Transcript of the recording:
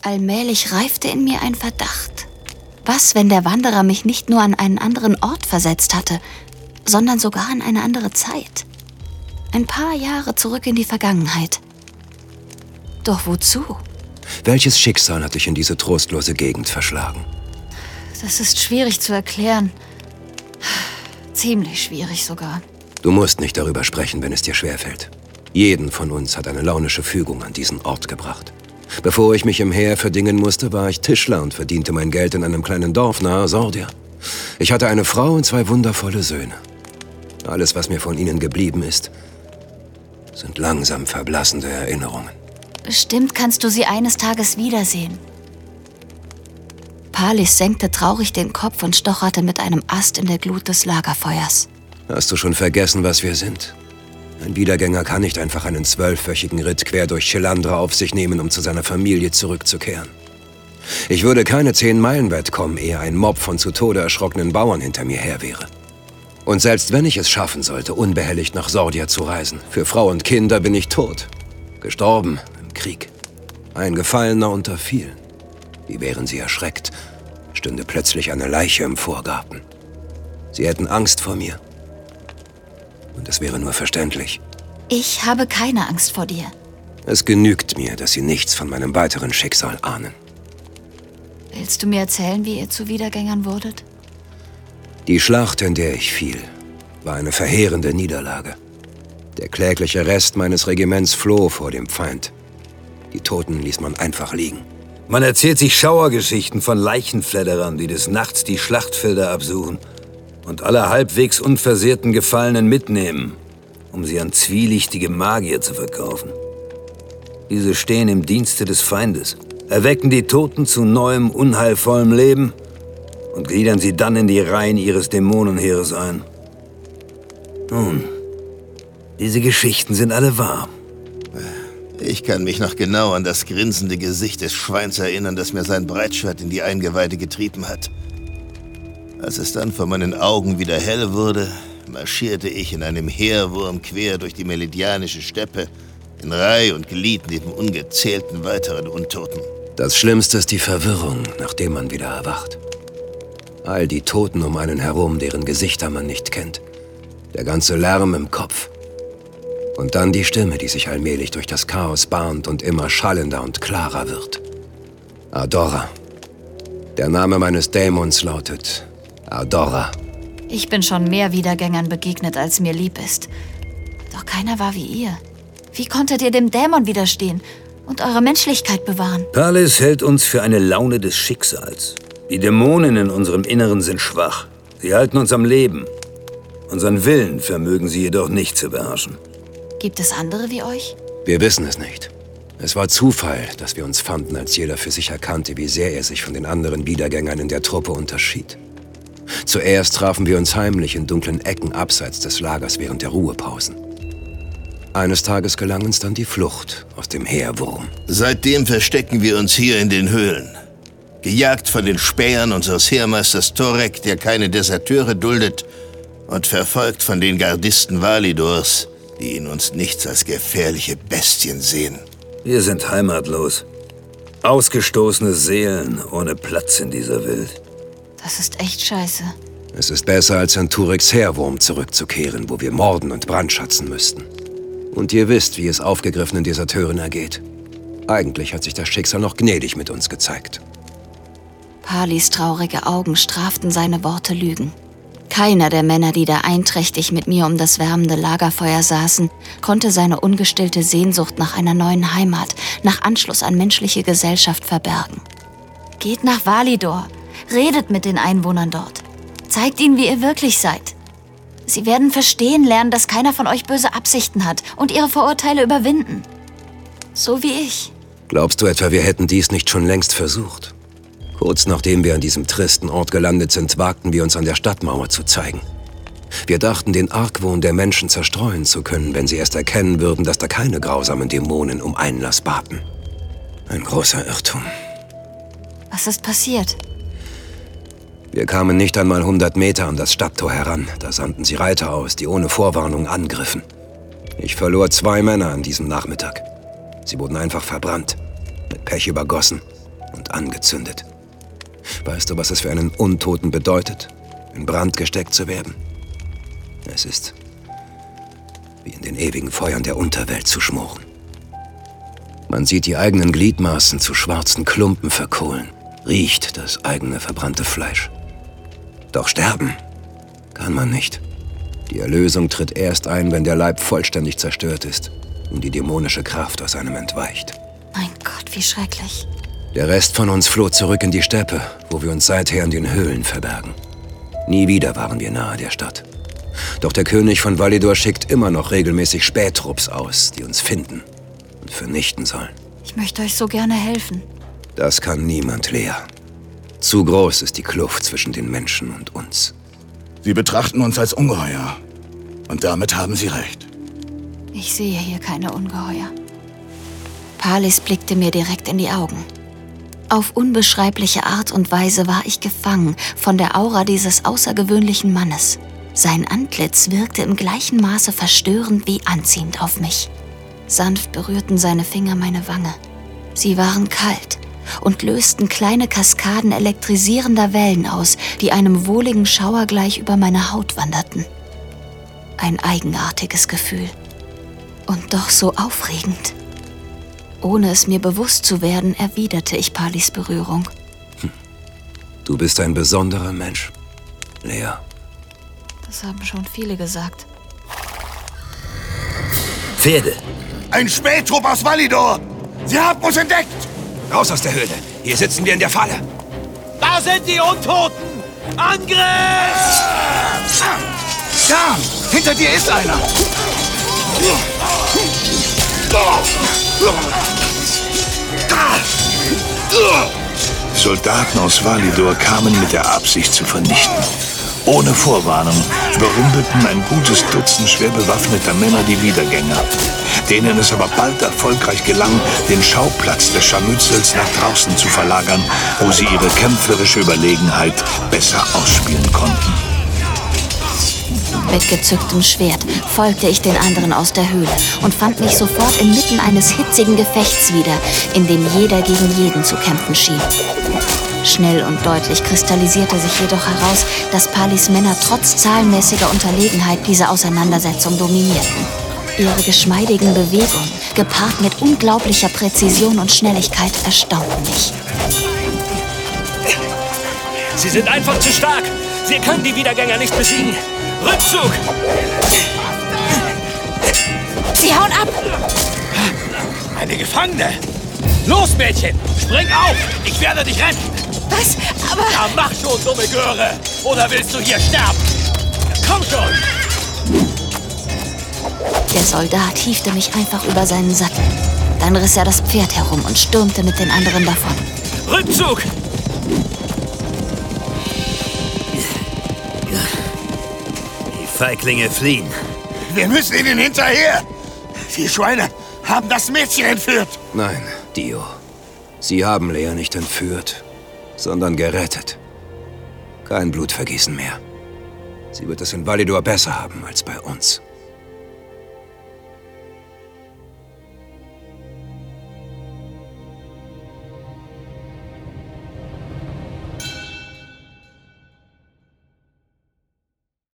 Allmählich reifte in mir ein Verdacht. Was, wenn der Wanderer mich nicht nur an einen anderen Ort versetzt hatte, sondern sogar an eine andere Zeit? Ein paar Jahre zurück in die Vergangenheit. Doch wozu? Welches Schicksal hat dich in diese trostlose Gegend verschlagen? Das ist schwierig zu erklären. Ziemlich schwierig sogar. Du musst nicht darüber sprechen, wenn es dir schwerfällt. Jeden von uns hat eine launische Fügung an diesen Ort gebracht. Bevor ich mich im Heer verdingen musste, war ich Tischler und verdiente mein Geld in einem kleinen Dorf nahe Sordia. Ich hatte eine Frau und 2 wundervolle Söhne. Alles, was mir von ihnen geblieben ist, sind langsam verblassende Erinnerungen. Bestimmt kannst du sie eines Tages wiedersehen. Palis senkte traurig den Kopf und stocherte mit einem Ast in der Glut des Lagerfeuers. Hast du schon vergessen, was wir sind? Ein Wiedergänger kann nicht einfach einen 12-wöchigen Ritt quer durch Chelandra auf sich nehmen, um zu seiner Familie zurückzukehren. Ich würde keine 10 Meilen weit kommen, ehe ein Mob von zu Tode erschrockenen Bauern hinter mir her wäre. Und selbst wenn ich es schaffen sollte, unbehelligt nach Sordia zu reisen, für Frau und Kinder bin ich tot. Gestorben im Krieg. Ein Gefallener unter vielen. Wie wären sie erschreckt, stünde plötzlich eine Leiche im Vorgarten. Sie hätten Angst vor mir. Und es wäre nur verständlich. Ich habe keine Angst vor dir. Es genügt mir, dass Sie nichts von meinem weiteren Schicksal ahnen. Willst du mir erzählen, wie ihr zu Wiedergängern wurdet? Die Schlacht, in der ich fiel, war eine verheerende Niederlage. Der klägliche Rest meines Regiments floh vor dem Feind. Die Toten ließ man einfach liegen. Man erzählt sich Schauergeschichten von Leichenfledderern, die des Nachts die Schlachtfelder absuchen und alle halbwegs unversehrten Gefallenen mitnehmen, um sie an zwielichtige Magier zu verkaufen. Diese stehen im Dienste des Feindes, erwecken die Toten zu neuem, unheilvollem Leben und gliedern sie dann in die Reihen ihres Dämonenheeres ein. Nun, diese Geschichten sind alle wahr. Ich kann mich noch genau an das grinsende Gesicht des Schweins erinnern, das mir sein Breitschwert in die Eingeweide getrieben hat. Als es dann vor meinen Augen wieder hell wurde, marschierte ich in einem Heerwurm quer durch die melidianische Steppe, in Reih und Glied neben ungezählten weiteren Untoten. Das Schlimmste ist die Verwirrung, nachdem man wieder erwacht. All die Toten um einen herum, deren Gesichter man nicht kennt. Der ganze Lärm im Kopf. Und dann die Stimme, die sich allmählich durch das Chaos bahnt und immer schallender und klarer wird. Adora. Der Name meines Dämons lautet Adora. Ich bin schon mehr Wiedergängern begegnet, als mir lieb ist. Doch keiner war wie ihr. Wie konntet ihr dem Dämon widerstehen und eure Menschlichkeit bewahren? Palis hält uns für eine Laune des Schicksals. Die Dämonen in unserem Inneren sind schwach. Sie halten uns am Leben. Unseren Willen vermögen sie jedoch nicht zu beherrschen. Gibt es andere wie euch? Wir wissen es nicht. Es war Zufall, dass wir uns fanden, als jeder für sich erkannte, wie sehr er sich von den anderen Wiedergängern in der Truppe unterschied. Zuerst trafen wir uns heimlich in dunklen Ecken abseits des Lagers während der Ruhepausen. Eines Tages gelang uns dann die Flucht aus dem Heerwurm. Seitdem verstecken wir uns hier in den Höhlen. Gejagt von den Spähern unseres Heermeisters Torek, der keine Deserteure duldet, und verfolgt von den Gardisten Validors, die in uns nichts als gefährliche Bestien sehen. Wir sind heimatlos. Ausgestoßene Seelen ohne Platz in dieser Welt. Das ist echt scheiße. Es ist besser, als in Tureks Heerwurm zurückzukehren, wo wir morden und brandschatzen müssten. Und ihr wisst, wie es aufgegriffenen Deserteuren ergeht. Eigentlich hat sich das Schicksal noch gnädig mit uns gezeigt. Palis traurige Augen straften seine Worte Lügen. Keiner der Männer, die da einträchtig mit mir um das wärmende Lagerfeuer saßen, konnte seine ungestillte Sehnsucht nach einer neuen Heimat, nach Anschluss an menschliche Gesellschaft verbergen. Geht nach Validor, redet mit den Einwohnern dort, zeigt ihnen, wie ihr wirklich seid. Sie werden verstehen lernen, dass keiner von euch böse Absichten hat und ihre Vorurteile überwinden. So wie ich. Glaubst du etwa, wir hätten dies nicht schon längst versucht? Kurz nachdem wir an diesem tristen Ort gelandet sind, wagten wir uns an der Stadtmauer zu zeigen. Wir dachten, den Argwohn der Menschen zerstreuen zu können, wenn sie erst erkennen würden, dass da keine grausamen Dämonen um Einlass baten. Ein großer Irrtum. Was ist passiert? Wir kamen nicht einmal 100 Meter an das Stadttor heran. Da sandten sie Reiter aus, die ohne Vorwarnung angriffen. Ich verlor 2 Männer an diesem Nachmittag. Sie wurden einfach verbrannt, mit Pech übergossen und angezündet. Weißt du, was es für einen Untoten bedeutet, in Brand gesteckt zu werden? Es ist wie in den ewigen Feuern der Unterwelt zu schmoren. Man sieht die eigenen Gliedmaßen zu schwarzen Klumpen verkohlen, riecht das eigene verbrannte Fleisch. Doch sterben kann man nicht. Die Erlösung tritt erst ein, wenn der Leib vollständig zerstört ist und die dämonische Kraft aus einem entweicht. Mein Gott, wie schrecklich. Der Rest von uns floh zurück in die Steppe, wo wir uns seither in den Höhlen verbergen. Nie wieder waren wir nahe der Stadt. Doch der König von Validor schickt immer noch regelmäßig Spähtrupps aus, die uns finden und vernichten sollen. Ich möchte euch so gerne helfen. Das kann niemand, Lea. Zu groß ist die Kluft zwischen den Menschen und uns. Sie betrachten uns als Ungeheuer. Und damit haben Sie recht. Ich sehe hier keine Ungeheuer. Palis blickte mir direkt in die Augen. Auf unbeschreibliche Art und Weise war ich gefangen von der Aura dieses außergewöhnlichen Mannes. Sein Antlitz wirkte im gleichen Maße verstörend wie anziehend auf mich. Sanft berührten seine Finger meine Wange. Sie waren kalt und lösten kleine Kaskaden elektrisierender Wellen aus, die einem wohligen Schauer gleich über meine Haut wanderten. Ein eigenartiges Gefühl. Und doch so aufregend. Ohne es mir bewusst zu werden, erwiderte ich Palis Berührung. Du bist ein besonderer Mensch, Lea. Das haben schon viele gesagt. Pferde. Ein Spähtrupp aus Validor! Sie haben uns entdeckt! Raus aus der Höhle. Hier sitzen wir in der Falle. Da sind die Untoten! Angriff! Da! Hinter dir ist einer! Soldaten aus Validor kamen mit der Absicht zu vernichten. Ohne Vorwarnung überrumpelten ein gutes Dutzend schwer bewaffneter Männer die Wiedergänger, denen es aber bald erfolgreich gelang, den Schauplatz des Scharmützels nach draußen zu verlagern, wo sie ihre kämpferische Überlegenheit besser ausspielen konnten. Mit gezücktem Schwert folgte ich den anderen aus der Höhle und fand mich sofort inmitten eines hitzigen Gefechts wieder, in dem jeder gegen jeden zu kämpfen schien. Schnell und deutlich kristallisierte sich jedoch heraus, dass Palis Männer trotz zahlenmäßiger Unterlegenheit diese Auseinandersetzung dominierten. Ihre geschmeidigen Bewegungen, gepaart mit unglaublicher Präzision und Schnelligkeit, erstaunten mich. Sie sind einfach zu stark! Wir können die Wiedergänger nicht besiegen! Rückzug! Sie hauen ab! Eine Gefangene! Los, Mädchen! Spring auf! Ich werde dich retten! Was? Aber... Ja, mach schon, dumme Göre! Oder willst du hier sterben? Komm schon! Der Soldat hiefte mich einfach über seinen Sattel. Dann riss er das Pferd herum und stürmte mit den anderen davon. Rückzug! Die Feiglinge fliehen. Wir müssen ihnen hinterher! Die Schweine haben das Mädchen entführt! Nein, Dio. Sie haben Lea nicht entführt, sondern gerettet. Kein Blutvergießen mehr. Sie wird es in Validor besser haben als bei uns.